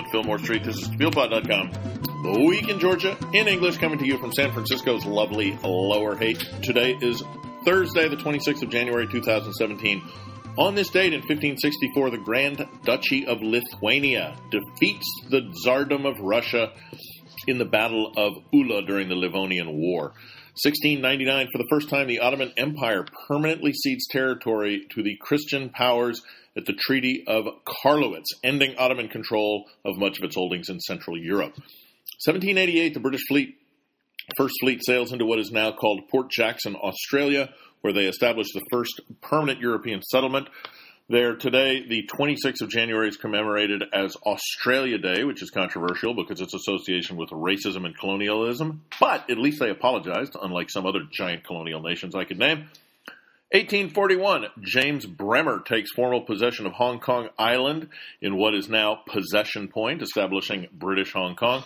at Fillmore Street. This is TopilPod.com. The Week in Georgia in English, coming to you from San Francisco's lovely Lower Haight. Today is Thursday, the 26th of January, 2017. On this date in 1564, the Grand Duchy of Lithuania defeats the Tsardom of Russia in the Battle of Ula during the Livonian War. 1699, for the first time, the Ottoman Empire permanently cedes territory to the Christian powers at the Treaty of Karlowitz, ending Ottoman control of much of its holdings in Central Europe. 1788, the British First Fleet sails into what is now called Port Jackson, Australia, where they established the first permanent European settlement. There today, the 26th of January is commemorated as Australia Day, which is controversial because its association with racism and colonialism, but at least they apologized, unlike some other giant colonial nations I could name. 1841, James Bremer takes formal possession of Hong Kong Island in what is now Possession Point, establishing British Hong Kong.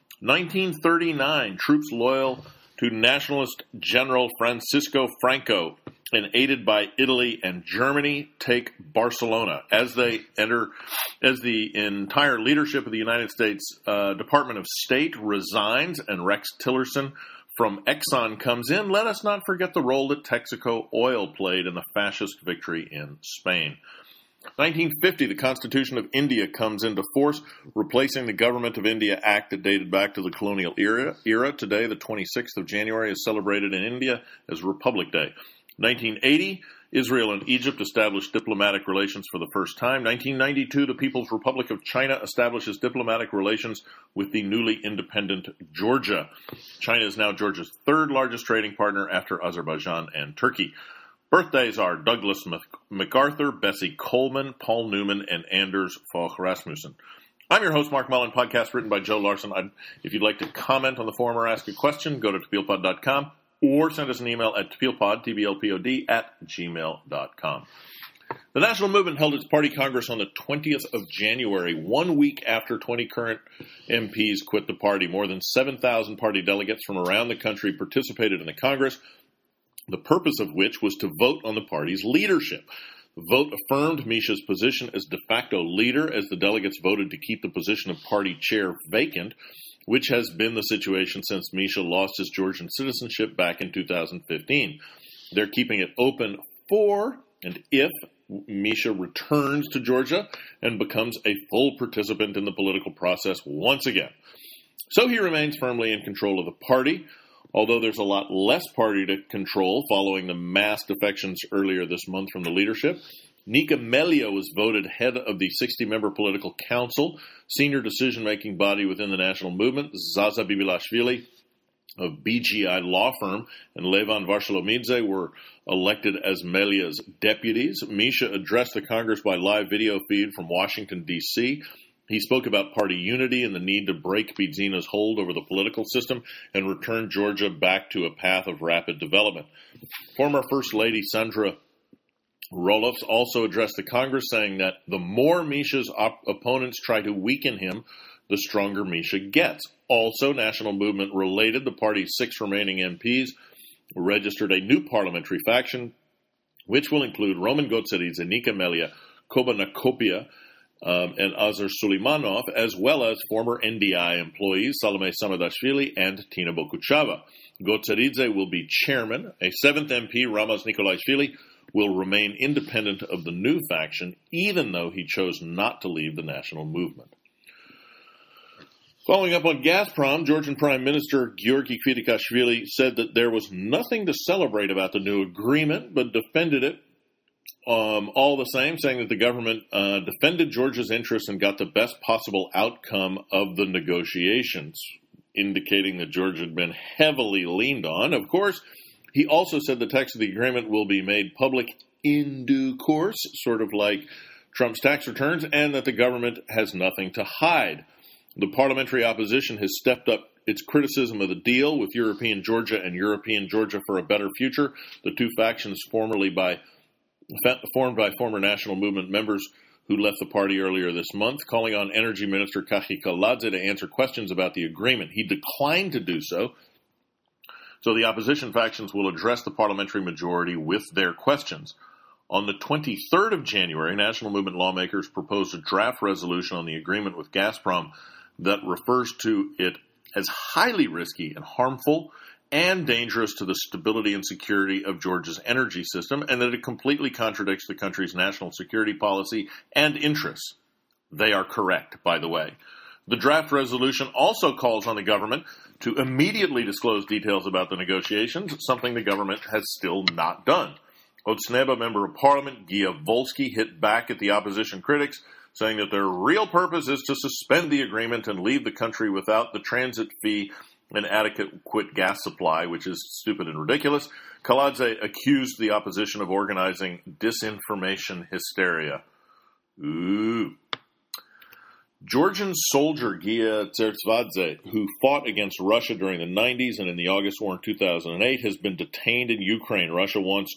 1939, troops loyal to nationalist General Francisco Franco and aided by Italy and Germany take Barcelona. As the entire leadership of the United States Department of State resigns and Rex Tillerson from Exxon comes in, let us not forget the role that Texaco Oil played in the fascist victory in Spain. 1950, the Constitution of India comes into force, replacing the Government of India Act that dated back to the colonial era. Today, the 26th of January, is celebrated in India as Republic Day. 1980, Israel and Egypt established diplomatic relations for the first time. 1992, the People's Republic of China establishes diplomatic relations with the newly independent Georgia. China is now Georgia's third largest trading partner after Azerbaijan and Turkey. Birthdays are Douglas MacArthur, Bessie Coleman, Paul Newman, and Anders Fogh Rasmussen. I'm your host, Mark Mullen, podcast written by Joe Larson. If you'd like to comment on the forum or ask a question, go to TopilPod.com or send us an email at TopilPod, TBLPOD, @gmail.com. The National Movement held its party congress on the 20th of January, 1 week after 20 current MPs quit the party. More than 7,000 party delegates from around the country participated in the Congress, the purpose of which was to vote on the party's leadership. The vote affirmed Misha's position as de facto leader as the delegates voted to keep the position of party chair vacant, which has been the situation since Misha lost his Georgian citizenship back in 2015. They're keeping it open for and if Misha returns to Georgia and becomes a full participant in the political process once again. So he remains firmly in control of the party, although there's a lot less party to control following the mass defections earlier this month from the leadership. Nika Melia was voted head of the 60-member political council, senior decision-making body within the national movement. Zaza Bibilashvili of BGI law firm and Levan Varsholomidze were elected as Melia's deputies. Misha addressed the Congress by live video feed from Washington, D.C., He spoke about party unity and the need to break Bidzina's hold over the political system and return Georgia back to a path of rapid development. Former First Lady Sandra Roloffs also addressed the Congress, saying that the more Misha's opponents try to weaken him, the stronger Misha gets. Also, National Movement related, the party's 6 remaining MPs registered a new parliamentary faction, which will include Roman Gotseridze, Nika Melia, Koba Nakopia, and Azar Suleimanov, as well as former NDI employees Salome Samadashvili and Tina Bokuchava. Gotseridze will be chairman. A 7th MP, Ramaz Nikolaishvili, will remain independent of the new faction, even though he chose not to leave the national movement. Following up on Gazprom, Georgian Prime Minister Georgi Kvidikashvili said that there was nothing to celebrate about the new agreement, but defended it all the same, saying that the government defended Georgia's interests and got the best possible outcome of the negotiations, indicating that Georgia had been heavily leaned on. Of course, he also said the text of the agreement will be made public in due course, sort of like Trump's tax returns, and that the government has nothing to hide. The parliamentary opposition has stepped up its criticism of the deal with European Georgia and European Georgia for a Better Future, the two factions formed by former National Movement members who left the party earlier this month, calling on Energy Minister Kachi Kaladze to answer questions about the agreement. He declined to do so, so the opposition factions will address the parliamentary majority with their questions. On the 23rd of January, National Movement lawmakers proposed a draft resolution on the agreement with Gazprom that refers to it as highly risky and harmful and dangerous to the stability and security of Georgia's energy system, and that it completely contradicts the country's national security policy and interests. They are correct, by the way. The draft resolution also calls on the government to immediately disclose details about the negotiations, something the government has still not done. Otsneba Member of Parliament Gia Volsky hit back at the opposition critics, saying that their real purpose is to suspend the agreement and leave the country without the transit fee and adequate gas supply, which is stupid and ridiculous. Kaladze accused the opposition of organizing disinformation hysteria. Ooh. Georgian soldier Gia Tsertsvadze, who fought against Russia during the 90s and in the August War in 2008, has been detained in Ukraine. Russia wants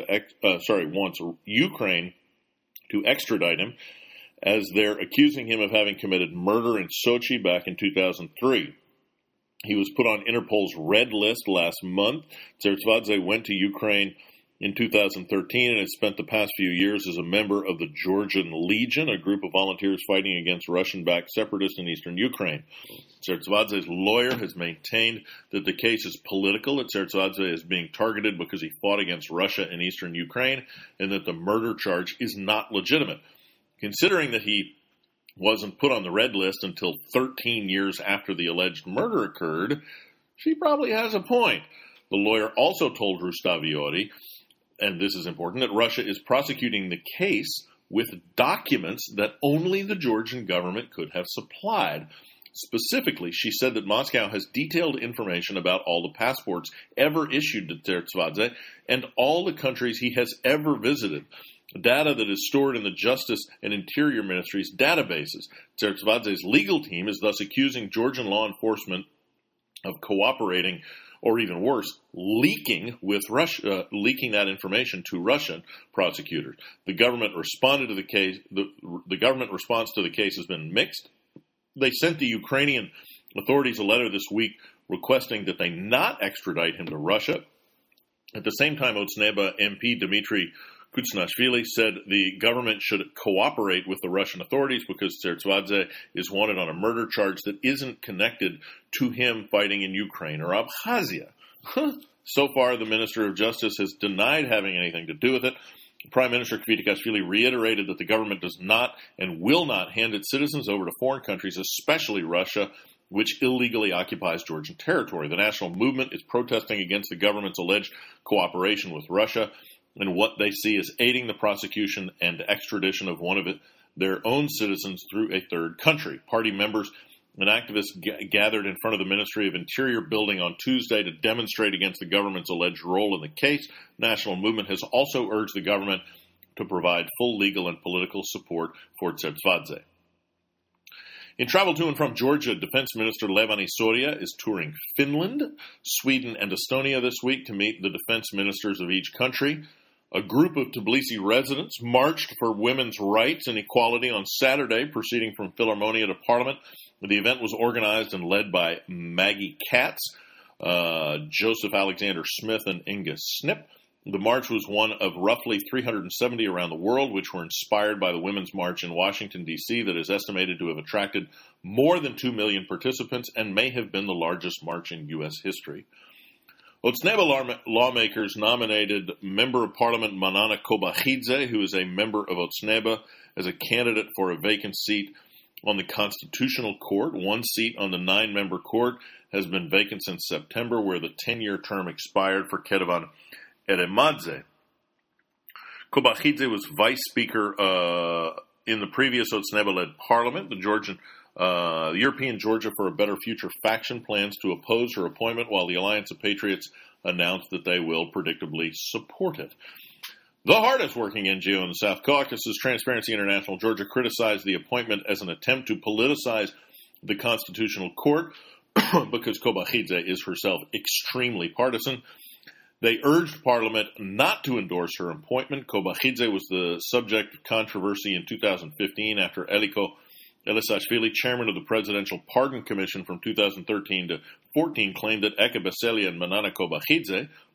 wants Ukraine to extradite him, as they're accusing him of having committed murder in Sochi back in 2003. He was put on Interpol's red list last month. Tsertsvadze went to Ukraine in 2013 and has spent the past few years as a member of the Georgian Legion, a group of volunteers fighting against Russian-backed separatists in eastern Ukraine. Tsertsvadze's lawyer has maintained that the case is political, that Tsertsvadze is being targeted because he fought against Russia in eastern Ukraine, and that the murder charge is not legitimate. Considering that he wasn't put on the red list until 13 years after the alleged murder occurred, she probably has a point. The lawyer also told Rustavioti, and this is important, that Russia is prosecuting the case with documents that only the Georgian government could have supplied. Specifically, she said that Moscow has detailed information about all the passports ever issued to Tsertsvadze and all the countries he has ever visited. Data that is stored in the Justice and Interior Ministries' databases. Tsertsvadze's legal team is thus accusing Georgian law enforcement of cooperating, or even worse, leaking that information to Russian prosecutors. The government responded to the case. The government response to the case has been mixed. They sent the Ukrainian authorities a letter this week requesting that they not extradite him to Russia. At the same time, Otsneba MP Dmitry Kutsnashvili said the government should cooperate with the Russian authorities because Tsertsvadze is wanted on a murder charge that isn't connected to him fighting in Ukraine or Abkhazia. So far, the Minister of Justice has denied having anything to do with it. Prime Minister Kvitkashvili reiterated that the government does not and will not hand its citizens over to foreign countries, especially Russia, which illegally occupies Georgian territory. The national movement is protesting against the government's alleged cooperation with Russia and what they see as aiding the prosecution and extradition of one of their own citizens through a third country. Party members and activists gathered in front of the Ministry of Interior building on Tuesday to demonstrate against the government's alleged role in the case. National Movement has also urged the government to provide full legal and political support for Tsertsvadze. In travel to and from Georgia, Defense Minister Levani Soria is touring Finland, Sweden, and Estonia this week to meet the defense ministers of each country. A group of Tbilisi residents marched for women's rights and equality on Saturday, proceeding from Philharmonia to Parliament. The event was organized and led by Maggie Katz, Joseph Alexander Smith, and Inga Snip. The march was one of roughly 370 around the world, which were inspired by the Women's March in Washington, D.C., that is estimated to have attracted more than 2 million participants and may have been the largest march in U.S. history. Otsneba lawmakers nominated Member of Parliament Manana Kobakhidze, who is a member of Otsneba, as a candidate for a vacant seat on the Constitutional Court. One seat on the 9-member court has been vacant since September, where the 10-year term expired for Ketevan Eremadze. Kobakhidze was vice speaker in the previous Otsneba-led parliament. The European Georgia for a Better Future faction plans to oppose her appointment, while the Alliance of Patriots announced that they will predictably support it. The hardest-working NGO in the South Caucasus, Transparency International Georgia, criticized the appointment as an attempt to politicize the Constitutional Court because Kobakhidze is herself extremely partisan. They urged Parliament not to endorse her appointment. Kobakhidze was the subject of controversy in 2015 after Eliko Elisashvili, chairman of the Presidential Pardon Commission from 2013 to 14, claimed that Eka Beseli and Manana Kobakhidze,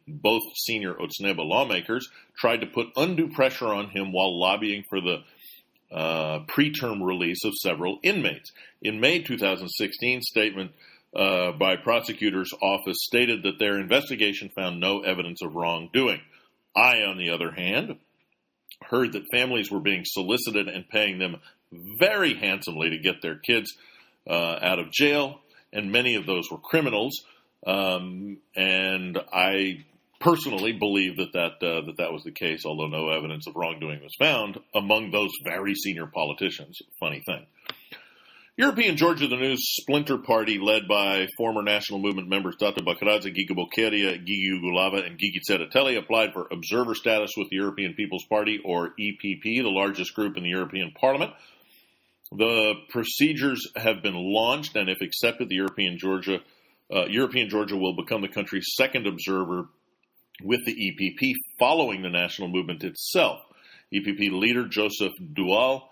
both senior Otzneba lawmakers, tried to put undue pressure on him while lobbying for the preterm release of several inmates. In May 2016, statement by prosecutor's office stated that their investigation found no evidence of wrongdoing. I, on the other hand, heard that families were being solicited and paying them very handsomely to get their kids out of jail, and many of those were criminals. And I personally believe that was the case, although no evidence of wrongdoing was found among those very senior politicians. Funny thing. European Georgia, the new splinter party led by former National Movement members Tata Bakradze, Giga Bokeria, Gigi Ugulava, and Gigi Tsereteli applied for observer status with the European People's Party, or EPP, the largest group in the European Parliament. The procedures have been launched, and if accepted, the European Georgia will become the country's second observer with the EPP, following the National Movement itself. EPP leader Joseph Daul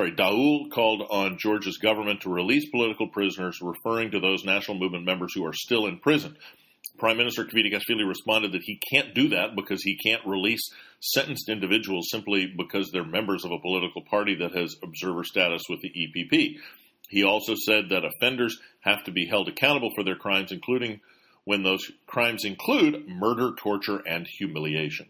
called on Georgia's government to release political prisoners, referring to those National Movement members who are still in prison. Prime Minister Kvitogashvili responded that he can't do that because he can't release sentenced individuals simply because they're members of a political party that has observer status with the EPP. He also said that offenders have to be held accountable for their crimes, including when those crimes include murder, torture, and humiliation.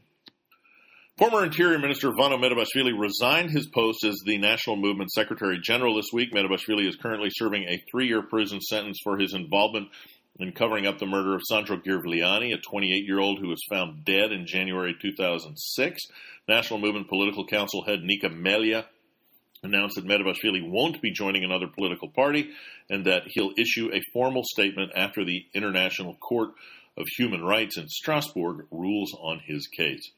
Former Interior Minister Vano Medabashvili resigned his post as the National Movement Secretary General this week. Medabashvili is currently serving a 3-year prison sentence for his involvement in covering up the murder of Sandro Girvliani, a 28-year-old who was found dead in January 2006. National Movement Political Council head Nika Melia announced that Medabashvili won't be joining another political party and that he'll issue a formal statement after the International Court of Human Rights in Strasbourg rules on his case.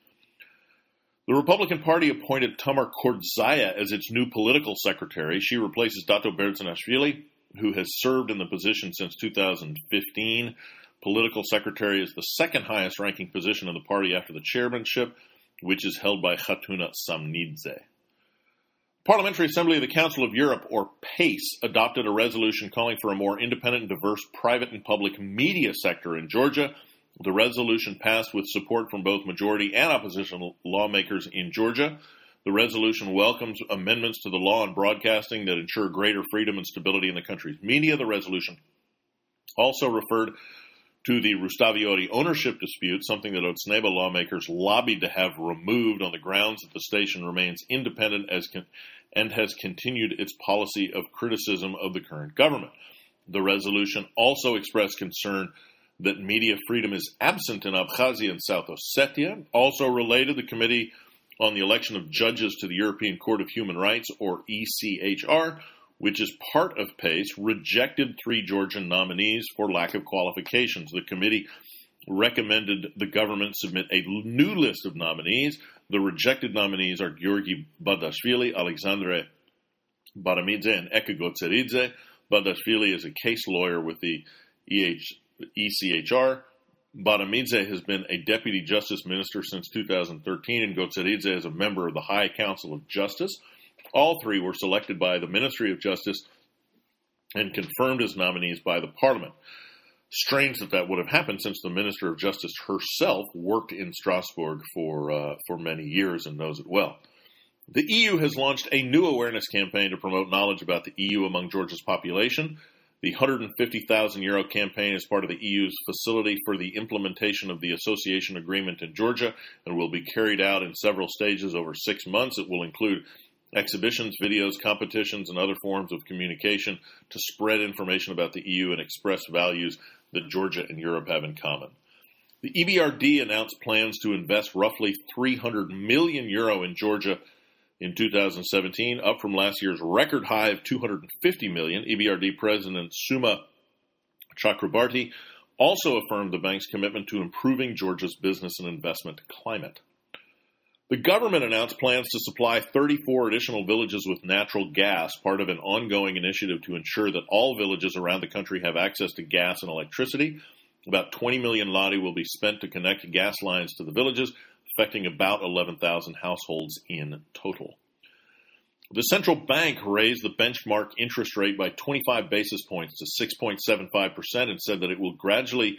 The Republican Party appointed Tamar Kordzaya as its new political secretary. She replaces Dato Berdzanashvili, who has served in the position since 2015. Political secretary is the second highest ranking position in the party after the chairmanship, which is held by Khatuna Samnidze. Parliamentary Assembly of the Council of Europe, or PACE, adopted a resolution calling for a more independent and diverse private and public media sector in Georgia. The resolution passed with support from both majority and opposition lawmakers in Georgia. The resolution welcomes amendments to the law on broadcasting that ensure greater freedom and stability in the country's media. The resolution also referred to the Rustaviori ownership dispute, something that Otzneba lawmakers lobbied to have removed on the grounds that the station remains independent and has continued its policy of criticism of the current government. The resolution also expressed concern that media freedom is absent in Abkhazia and South Ossetia. Also related, the Committee on the Election of Judges to the European Court of Human Rights, or ECHR, which is part of PACE, rejected 3 Georgian nominees for lack of qualifications. The committee recommended the government submit a new list of nominees. The rejected nominees are Georgi Badashvili, Alexandre Baramidze, and Eka Gotseridze. Badashvili is a case lawyer with the ECHR. Baramidze has been a deputy justice minister since 2013, and Gotseridze is a member of the High Council of Justice. All 3 were selected by the Ministry of Justice and confirmed as nominees by the Parliament. Strange that would have happened, since the Minister of Justice herself worked in Strasbourg for many years and knows it well. The EU has launched a new awareness campaign to promote knowledge about the EU among Georgia's population. The €150,000 campaign is part of the EU's facility for the implementation of the association agreement in Georgia and will be carried out in several stages over 6 months. It will include exhibitions, videos, competitions, and other forms of communication to spread information about the EU and express values that Georgia and Europe have in common. The EBRD announced plans to invest roughly €300 million in Georgia in 2017, up from last year's record high of $250 million. EBRD President Suma Chakrabarti also affirmed the bank's commitment to improving Georgia's business and investment climate. The government announced plans to supply 34 additional villages with natural gas, part of an ongoing initiative to ensure that all villages around the country have access to gas and electricity. About 20 million lari will be spent to connect gas lines to the villages, affecting about 11,000 households in total. The central bank raised the benchmark interest rate by 25 basis points to 6.75% and said that it will gradually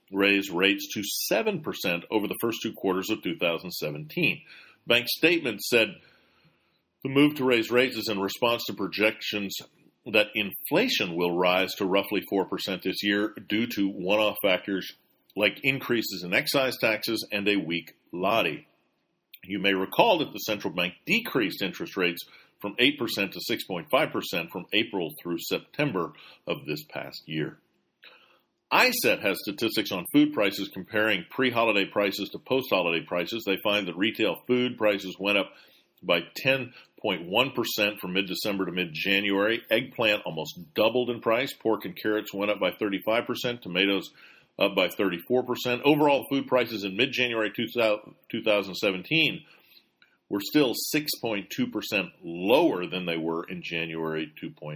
raise rates to 7% over the first 2 quarters of 2017. Bank statement said the move to raise rates is in response to projections that inflation will rise to roughly 4% this year due to one-off factors like increases in excise taxes and a weak lari. You may recall that the central bank decreased interest rates from 8% to 6.5% from April through September of this past year. ISET has statistics on food prices comparing pre-holiday prices to post-holiday prices. They find that retail food prices went up by 10.1% from mid-December to mid-January. Eggplant almost doubled in price. Pork and carrots went up by 35%. Tomatoes up by 34%. Overall food prices in mid-January 2017 were still 6.2% lower than they were in January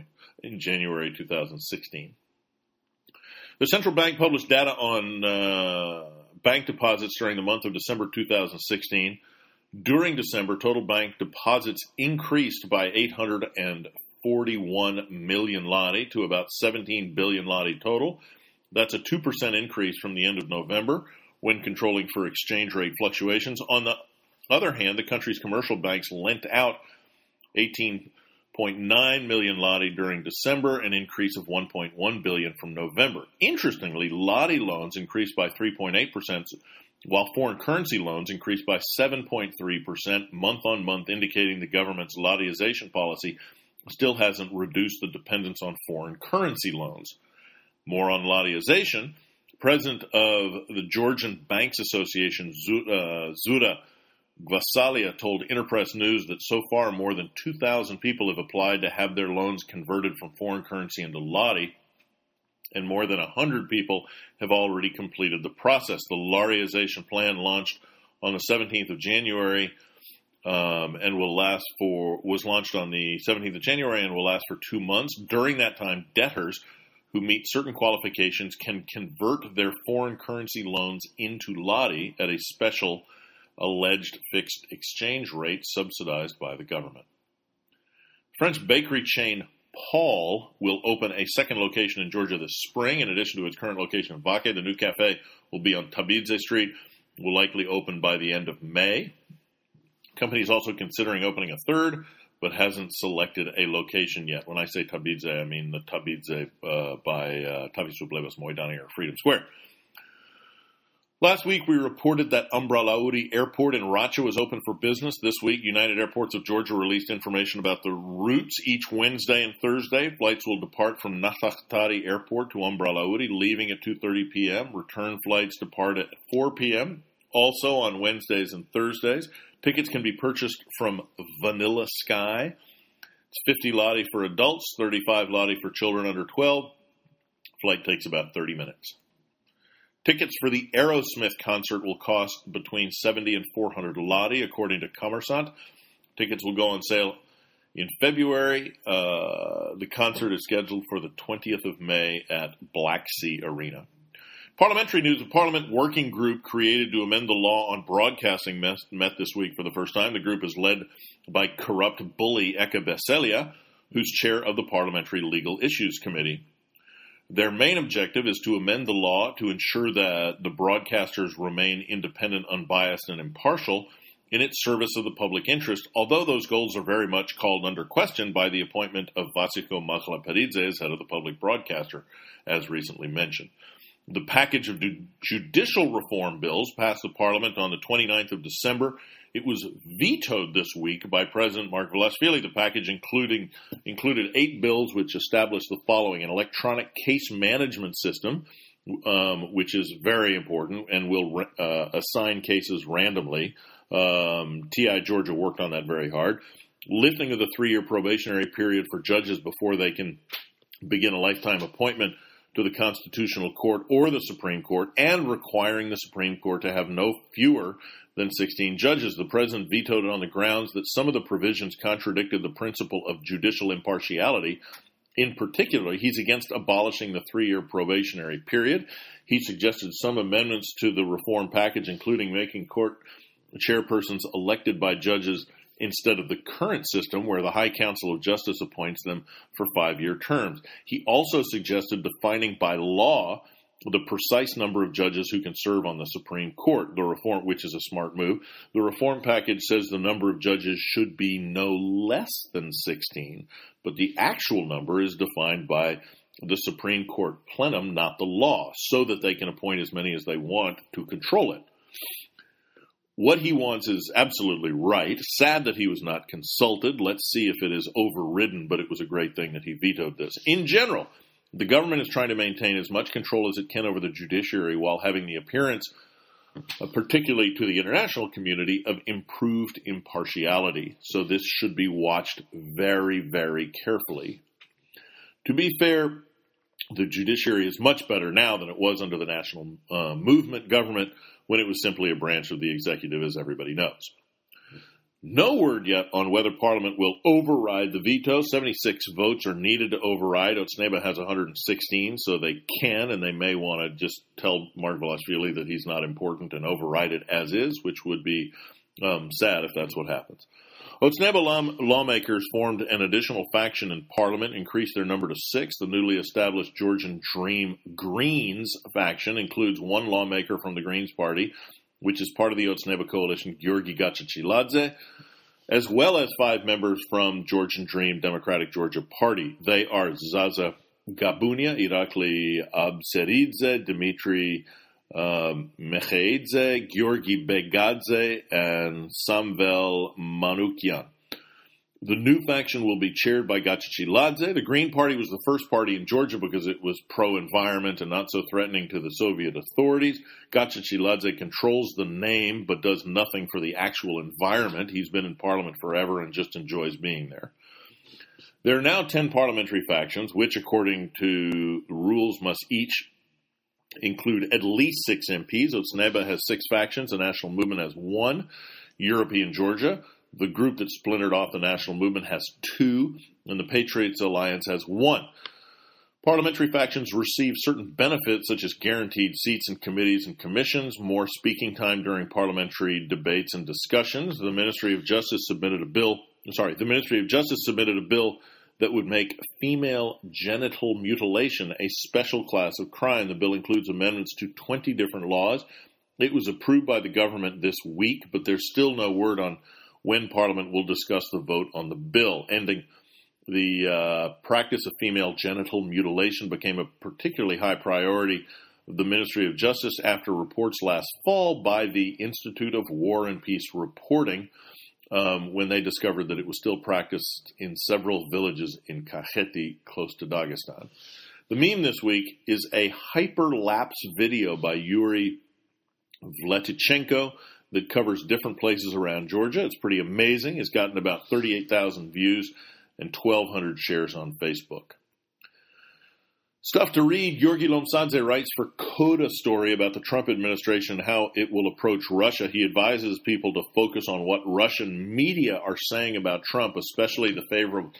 2016. The central bank published data on bank deposits during the month of December 2016. During December, total bank deposits increased by 841 million lari to about 17 billion lari total. That's a 2% increase from the end of November when controlling for exchange rate fluctuations. On the other hand, the country's commercial banks lent out 18.9 million lari during December, an increase of 1.1 billion from November. Interestingly, lari loans increased by 3.8%, while foreign currency loans increased by 7.3% month-on-month, indicating the government's lariization policy still hasn't reduced the dependence on foreign currency loans. More on lariization. President of the Georgian Banks Association, Zura Gvasalia, told Interpress News that so far more than 2,000 people have applied to have their loans converted from foreign currency into lari, and more than 100 people have already completed the process. The lariization plan launched on the 17th of January and was launched on the 17th of January and will last for 2 months. During that time, debtors who meet certain qualifications can convert their foreign currency loans into lari at a special alleged fixed exchange rate subsidized by the government. French bakery chain Paul will open a second location in Georgia this spring. In addition to its current location in Vaque, the new cafe will be on Tabidze Street, will likely open by the end of May. The company is also considering opening a third, but hasn't selected a location yet. When I say Tabidze, I mean the Tabidze by Tavisubleves Moidani or Freedom Square. Last week, we reported that Ambrolauri Airport in Racha was open for business. This week, United Airports of Georgia released information about the routes each Wednesday and Thursday. Flights will depart from Nasaktari Airport to Ambrolauri, leaving at 2:30 p.m. Return flights depart at 4 p.m., also on Wednesdays and Thursdays. Tickets can be purchased from Vanilla Sky. It's 50 lari for adults, 35 lari for children under 12. Flight takes about 30 minutes. Tickets for the Aerosmith concert will cost between 70 and 400 lari, according to Commersant. Tickets will go on sale in February. The concert is scheduled for the 20th of May at Black Sea Arena. Parliamentary news. The Parliament Working Group created to amend the law on broadcasting met this week for the first time. The group is led by corrupt bully Eka Veselia, who's chair of the Parliamentary Legal Issues Committee. Their main objective is to amend the law to ensure that the broadcasters remain independent, unbiased, and impartial in its service of the public interest, although those goals are very much called under question by the appointment of Vasiko Maklaperidze as head of the public broadcaster, as recently mentioned. The package of judicial reform bills passed the Parliament on the 29th of December. It was vetoed this week by President Mark Velashvili. The package included 8 bills which established the following: an electronic case management system, which is very important and will assign cases randomly. TI Georgia worked on that very hard. Lifting of the 3-year probationary period for judges before they can begin a lifetime appointment to the Constitutional Court or the Supreme Court, and requiring the Supreme Court to have no fewer than 16 judges. The president vetoed it on the grounds that some of the provisions contradicted the principle of judicial impartiality. In particular, he's against abolishing the 3-year probationary period. He suggested some amendments to the reform package, including making court chairpersons elected by judges instead of the current system where the High Council of Justice appoints them for 5-year terms. He also suggested defining by law the precise number of judges who can serve on the Supreme Court. The reform, which is a smart move, the reform package says the number of judges should be no less than 16, but the actual number is defined by the Supreme Court plenum, not the law, so that they can appoint as many as they want to control it. What he wants is absolutely right. Sad that he was not consulted. Let's see if it is overridden, but it was a great thing that he vetoed this. In general, the government is trying to maintain as much control as it can over the judiciary while having the appearance, particularly to the international community, of improved impartiality. So this should be watched very, very carefully. To be fair, the judiciary is much better now than it was under the national movement government, when it was simply a branch of the executive, as everybody knows. No word yet on whether Parliament will override the veto. 76 votes are needed to override. Otsneba has 116, so they can, and they may want to just tell Margvelashvili that he's not important and override it as is, which would be sad if that's what happens. Otsneba lawmakers formed an additional faction in Parliament, increased their number to 6. The newly established Georgian Dream Greens faction includes one lawmaker from the Greens Party, which is part of the Otsneba coalition, Giorgi Gachachiladze, as well as 5 members from Georgian Dream Democratic Georgia Party. They are Zaza Gabunia, Irakli Abseridze, Dmitry Mecheidze, Georgi Begadze, and Samvel Manukyan. The new faction will be chaired by Gachachiladze. The Green Party was the first party in Georgia because it was pro-environment and not so threatening to the Soviet authorities. Gachachiladze controls the name but does nothing for the actual environment. He's been in parliament forever and just enjoys being there. There are now 10 parliamentary factions, which, according to rules, must each include at least 6 MPs. Otsneba has 6 factions. The National Movement has 1. European Georgia, the group that splintered off the National Movement, has 2, and the Patriots Alliance has 1. Parliamentary factions receive certain benefits, such as guaranteed seats in committees and commissions, more speaking time during parliamentary debates and discussions. The Ministry of Justice submitted a bill that would make female genital mutilation a special class of crime. The bill includes amendments to 20 different laws. It was approved by the government this week, but there's still no word on when Parliament will discuss the vote on the bill. Ending the practice of female genital mutilation became a particularly high priority of the Ministry of Justice after reports last fall by the Institute of War and Peace Reporting, when they discovered that it was still practiced in several villages in Kakheti, close to Dagestan. The meme this week is a hyperlapse video by Yuri Vletichenko that covers different places around Georgia. It's pretty amazing. It's gotten about 38,000 views and 1,200 shares on Facebook. Stuff to read. Georgi Lomsadze writes for Coda Story about the Trump administration and how it will approach Russia. He advises people to focus on what Russian media are saying about Trump, especially the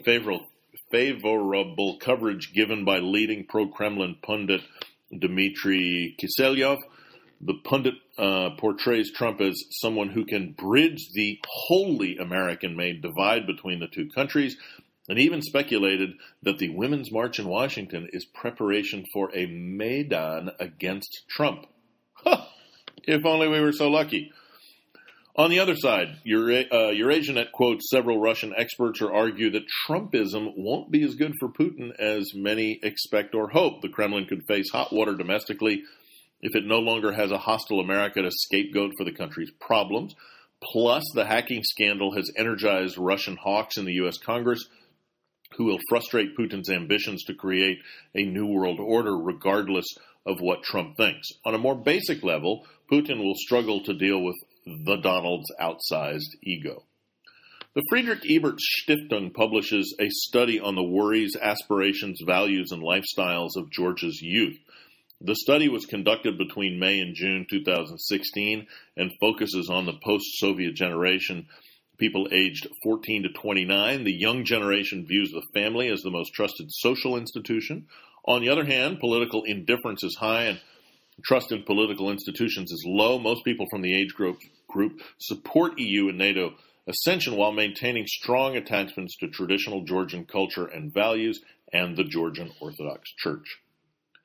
favorable coverage given by leading pro-Kremlin pundit Dmitry Kiselyov. The pundit portrays Trump as someone who can bridge the wholly American-made divide between the two countries, and even speculated that the Women's March in Washington is preparation for a Maidan against Trump. Huh, if only we were so lucky. On the other side, EurasiaNet quotes several Russian experts who argue that Trumpism won't be as good for Putin as many expect or hope. The Kremlin could face hot water domestically if it no longer has a hostile America to scapegoat for the country's problems. Plus, the hacking scandal has energized Russian hawks in the U.S. Congress, who will frustrate Putin's ambitions to create a new world order regardless of what Trump thinks. On a more basic level, Putin will struggle to deal with the Donald's outsized ego. The Friedrich Ebert Stiftung publishes a study on the worries, aspirations, values, and lifestyles of Georgia's youth. The study was conducted between May and June 2016 and focuses on the post-Soviet generation, people aged 14 to 29. The young generation views the family as the most trusted social institution. On the other hand, political indifference is high and trust in political institutions is low. Most people from the age group support EU and NATO ascension while maintaining strong attachments to traditional Georgian culture and values and the Georgian Orthodox Church.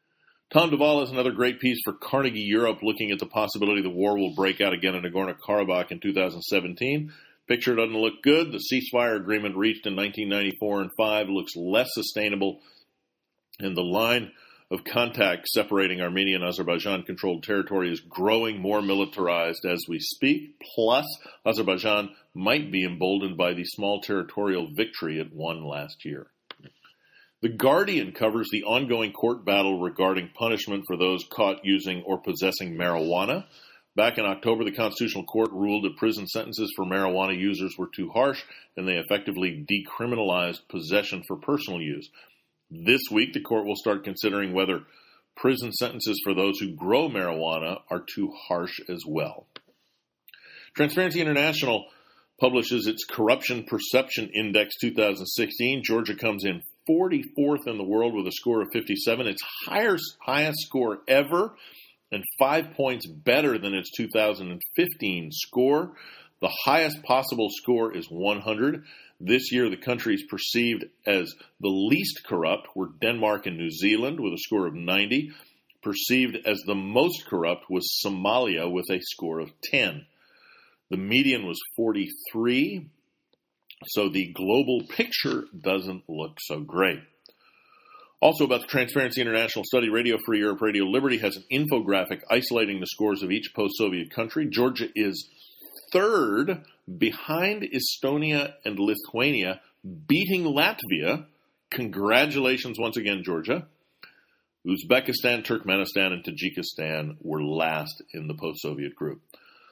Tom Duvall has another great piece for Carnegie Europe looking at the possibility the war will break out again in Nagorno-Karabakh in 2017. Picture doesn't look good. The ceasefire agreement reached in 1994 and 5 looks less sustainable, and the line of contact separating Armenia and Azerbaijan-controlled territory is growing more militarized as we speak. Plus, Azerbaijan might be emboldened by the small territorial victory it won last year. The Guardian covers the ongoing court battle regarding punishment for those caught using or possessing marijuana. Back in October, the Constitutional Court ruled that prison sentences for marijuana users were too harsh, and they effectively decriminalized possession for personal use. This week, the court will start considering whether prison sentences for those who grow marijuana are too harsh as well. Transparency International publishes its Corruption Perception Index 2016. Georgia comes in 44th in the world with a score of 57, its highest score ever, and 5 points better than its 2015 score. The highest possible score is 100. This year, the countries perceived as the least corrupt were Denmark and New Zealand with a score of 90. Perceived as the most corrupt was Somalia with a score of 10. The median was 43, so the global picture doesn't look so great. Also about the Transparency International study, Radio Free Europe, Radio Liberty has an infographic isolating the scores of each post-Soviet country. Georgia is third behind Estonia and Lithuania, beating Latvia. Congratulations once again, Georgia. Uzbekistan, Turkmenistan, and Tajikistan were last in the post-Soviet group.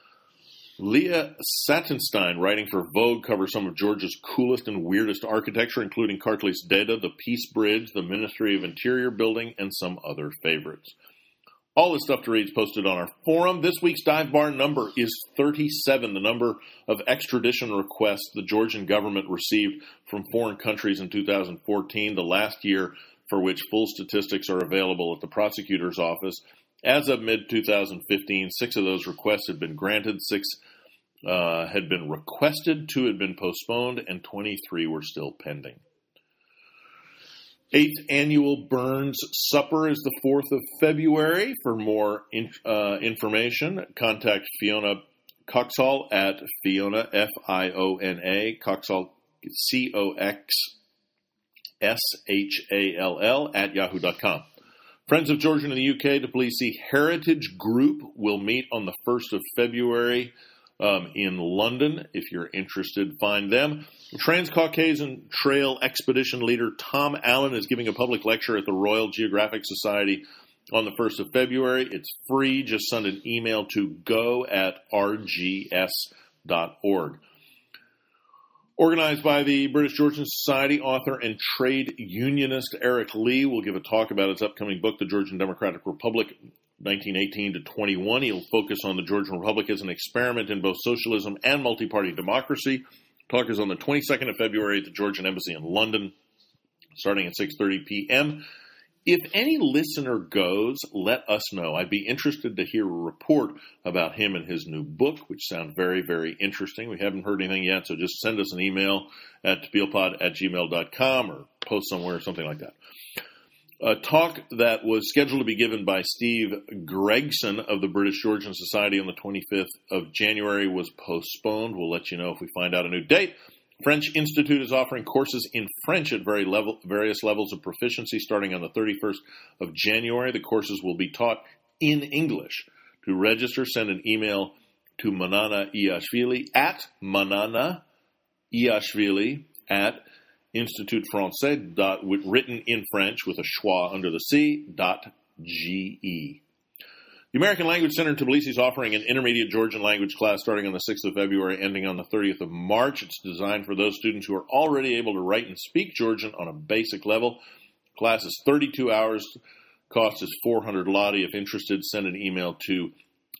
Leah Satinstein, writing for Vogue, covers some of Georgia's coolest and weirdest architecture, including Kartlis Deda, the Peace Bridge, the Ministry of Interior building, and some other favorites. All this stuff to read is posted on our forum. This week's dive bar number is 37, the number of extradition requests the Georgian government received from foreign countries in 2014, the last year for which full statistics are available at the prosecutor's office. As of mid-2015, 6 of those requests had been granted, 6 had been requested, 2 had been postponed, and 23 were still pending. 8th Annual Burns Supper is the 4th of February. For more information, contact Fiona Coxall at Fiona, Fiona, Coxall, Coxshall at yahoo.com. Friends of Georgia in the UK, the Tbilisi Heritage Group will meet on the 1st of February in London. If you're interested, find them. Trans-Caucasian Trail Expedition leader Tom Allen is giving a public lecture at the Royal Geographic Society on the 1st of February. It's free. Just send an email to go@rgs.org. Organized by the British Georgian Society, author and trade unionist Eric Lee will give a talk about his upcoming book, The Georgian Democratic Republic, 1918 to 21. He'll focus on the Georgian Republic as an experiment in both socialism and multi-party democracy. Talk is on the 22nd of February at the Georgian Embassy in London, starting at 6:30 p.m. If any listener goes, let us know. I'd be interested to hear a report about him and his new book, which sounds very, very interesting. We haven't heard anything yet, so just send us an email at spielpod@gmail.com or post somewhere or something like that. A talk that was scheduled to be given by Steve Gregson of the British Georgian Society on the 25th of January was postponed. We'll let you know if we find out a new date. French Institute is offering courses in French at various levels of proficiency starting on the 31st of January. The courses will be taught in English. To register, send an email to Manana Iashvili at Institut Français, written in French with a schwa under the C, .ge. The American Language Center in Tbilisi is offering an intermediate Georgian language class starting on the 6th of February, ending on the 30th of March. It's designed for those students who are already able to write and speak Georgian on a basic level. Class is 32 hours. Cost is 400 lari. If interested, send an email to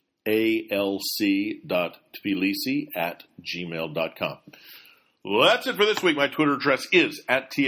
alc.tbilisi@gmail.com. Well, that's it for this week. My Twitter address is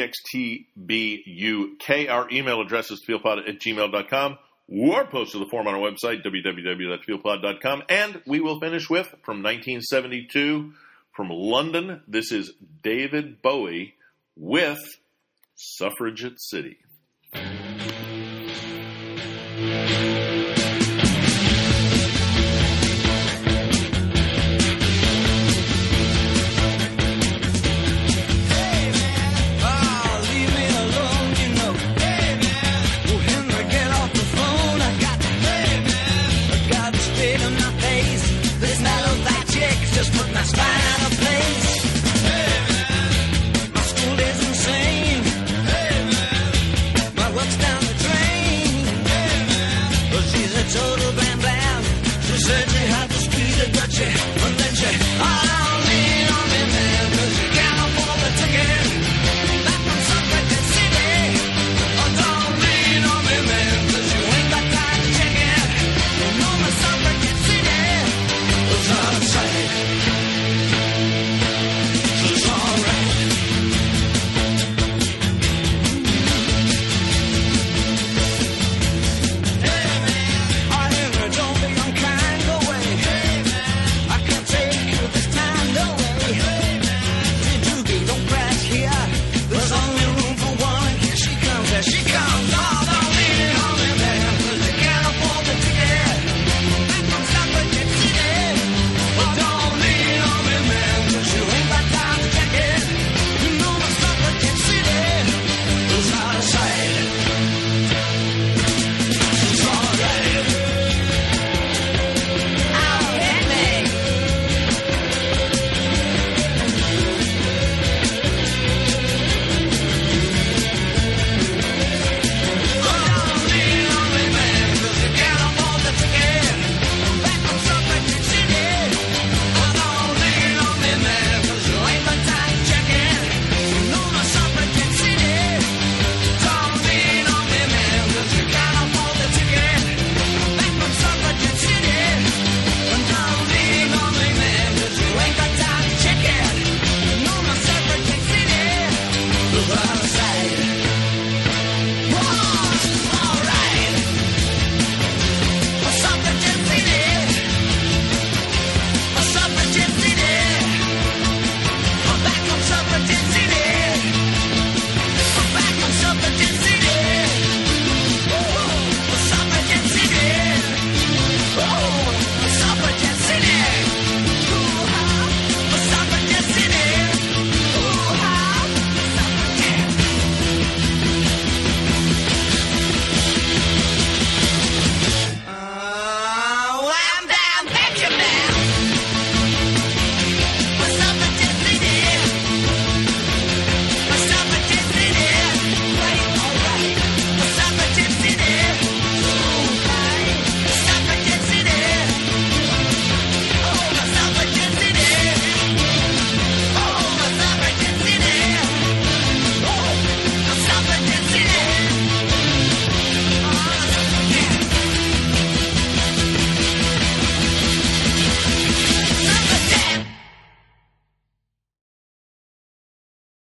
@txtbuk. Our email address is spielpod@gmail.com. Or post to the form on our website, www.spielpod.com. And we will finish with, from 1972, from London, this is David Bowie with Suffragette City. Just put my spine out of place. Hey man, my school is insane. Hey man, my work's down the drain. Hey man, but she's a total bam bam. She said she had to squeeze it, but she